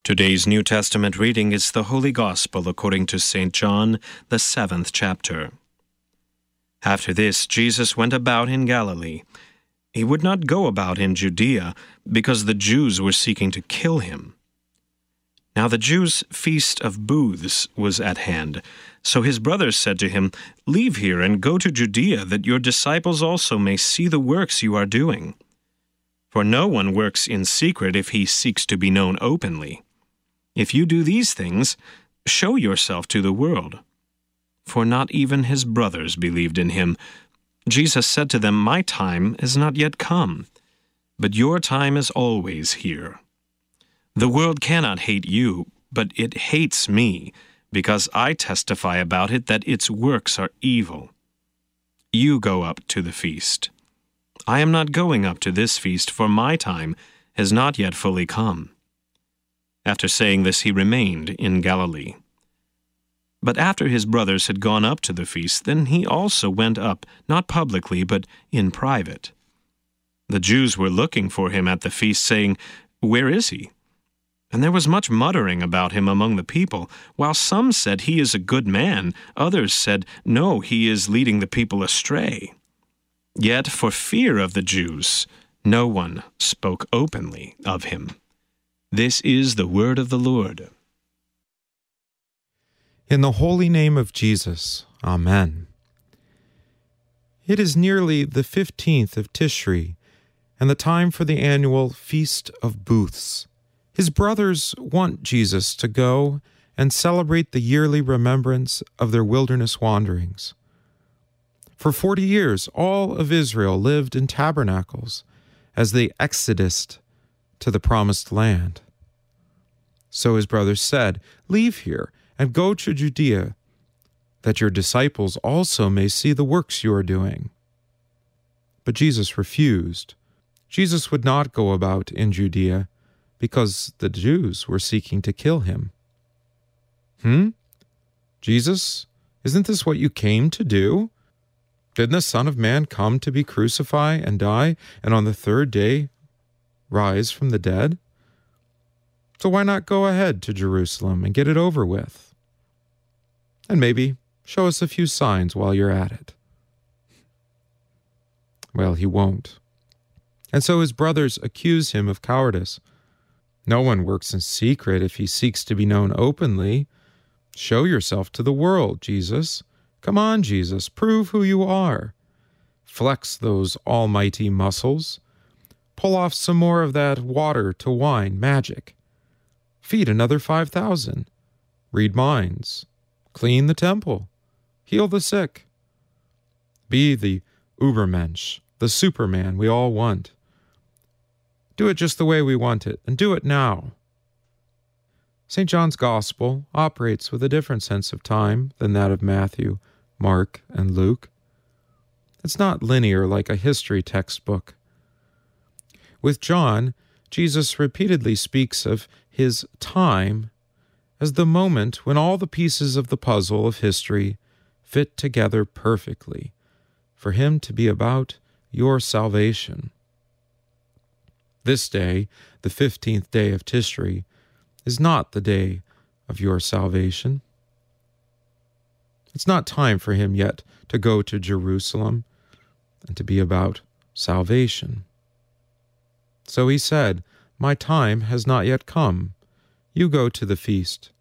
Today's New Testament reading is the Holy Gospel according to St. John, the 7th chapter. After this, Jesus went about in Galilee. He would not go about in Judea, because the Jews were seeking to kill him. Now the Jews' feast of booths was at hand. So his brothers said to him, "Leave here and go to Judea, that your disciples also may see the works you are doing. For no one works in secret if he seeks to be known openly. If you do these things, show yourself to the world." For not even his brothers believed in him. Jesus said to them, "My time is not yet come, but your time is always here. The world cannot hate you, but it hates me, because I testify about it that its works are evil. You go up to the feast. I am not going up to this feast, for my time has not yet fully come." After saying this, he remained in Galilee. But after his brothers had gone up to the feast, then he also went up, not publicly, but in private. The Jews were looking for him at the feast, saying, "Where is he?" And there was much muttering about him among the people, while some said, "He is a good man." Others said, "No, he is leading the people astray." Yet for fear of the Jews, no one spoke openly of him. This is the word of the Lord. In the holy name of Jesus, Amen. It is nearly the 15th of Tishri, and the time for the annual Feast of Booths. His brothers want Jesus to go and celebrate the yearly remembrance of their wilderness wanderings. For 40 years, all of Israel lived in tabernacles as they exodused to the promised land. So his brothers said, "Leave here and go to Judea, that your disciples also may see the works you are doing." But Jesus refused. Jesus would not go about in Judea, because the Jews were seeking to kill him. Jesus, isn't this what you came to do? Didn't the Son of Man come to be crucified and die, and on the third day rise from the dead? So why not go ahead to Jerusalem and get it over with? And maybe show us a few signs while you're at it. Well, he won't. And so his brothers accuse him of cowardice. No one works in secret if he seeks to be known openly. Show yourself to the world, Jesus. Come on, Jesus, prove who you are. Flex those almighty muscles. Pull off some more of that water to wine magic. Feed another 5,000. Read minds. Clean the temple. Heal the sick. Be the Übermensch, the Superman we all want. Do it just the way we want it, and do it now. St. John's Gospel operates with a different sense of time than that of Matthew, Mark, and Luke. It's not linear like a history textbook. With John, Jesus repeatedly speaks of his time as the moment when all the pieces of the puzzle of history fit together perfectly for him to be about your salvation. This day, the 15th day of Tishri, is not the day of your salvation. It's not time for him yet to go to Jerusalem and to be about salvation. So he said, "My time has not yet come. You go to the feast."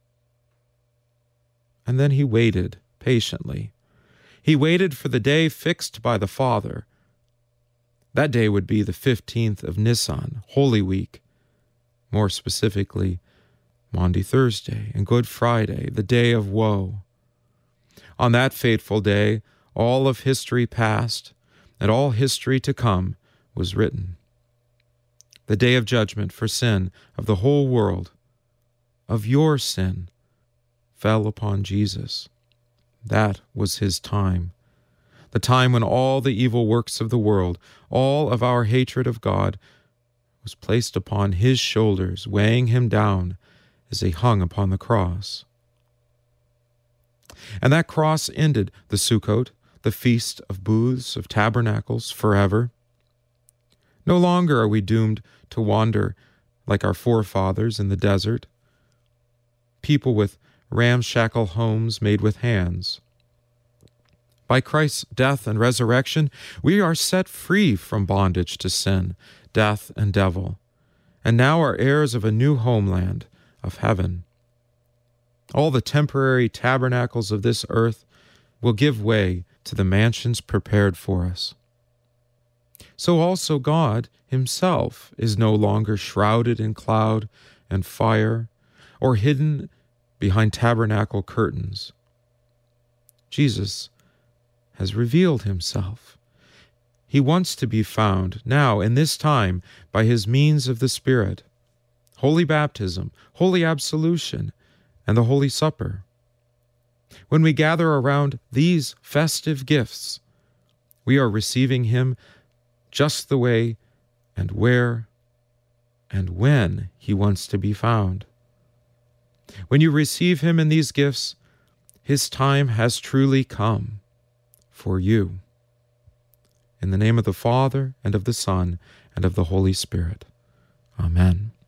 And then he waited patiently. He waited for the day fixed by the Father. That day would be the 15th of Nisan, Holy Week. More specifically, Maundy Thursday and Good Friday, the day of woe. On that fateful day, all of history past and all history to come was written. The day of judgment for sin of the whole world, of your sin, fell upon Jesus. That was his time. The time when all the evil works of the world, all of our hatred of God, was placed upon his shoulders, weighing him down as he hung upon the cross. And that cross ended the Sukkot, the feast of booths, of tabernacles, forever. No longer are we doomed to wander like our forefathers in the desert, people with ramshackle homes made with hands. By Christ's death and resurrection, we are set free from bondage to sin, death, and devil, and now are heirs of a new homeland, of heaven. All the temporary tabernacles of this earth will give way to the mansions prepared for us. So also God himself is no longer shrouded in cloud and fire, or hidden behind tabernacle curtains. Jesus has revealed himself. He wants to be found now in this time by his means of the Spirit, holy baptism, holy absolution, and the Holy Supper. When we gather around these festive gifts, we are receiving him just the way and where and when he wants to be found. When you receive him in these gifts, his time has truly come for you. In the name of the Father, and of the Son, and of the Holy Spirit. Amen.